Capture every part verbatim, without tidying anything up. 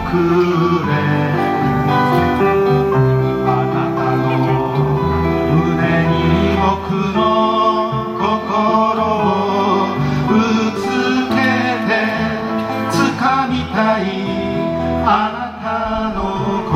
れあなたの胸に僕の心をぶつけて掴みたいあなたの心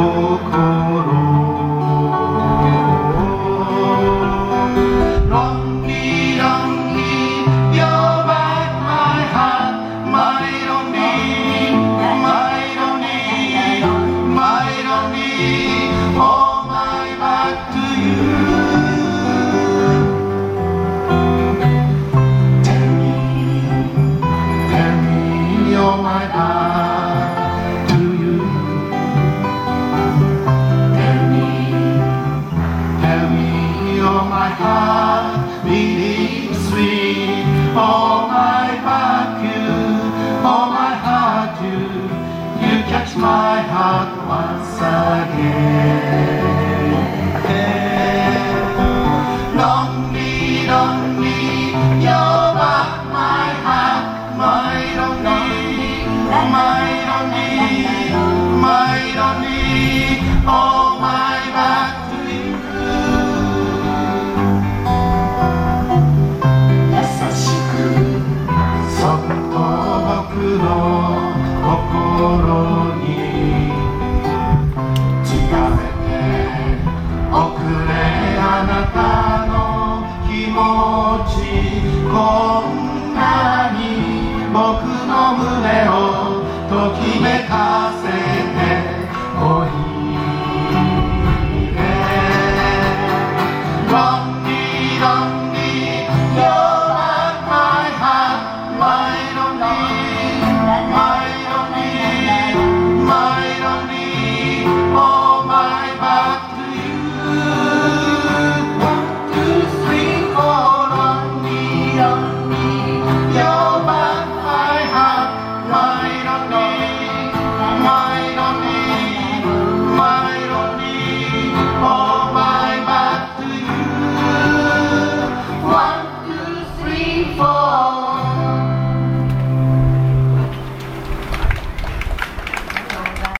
My heart to you. Tell me, tell me, oh my heart beating sweet. Oh my vacuum, oh my heart, you, you catch my heart once again. Lonely, lonely, you're my heart, my lonely.My lonely, my lonely, all my back to you. 優しくそっと僕の心に近めておくれあなたの気持ち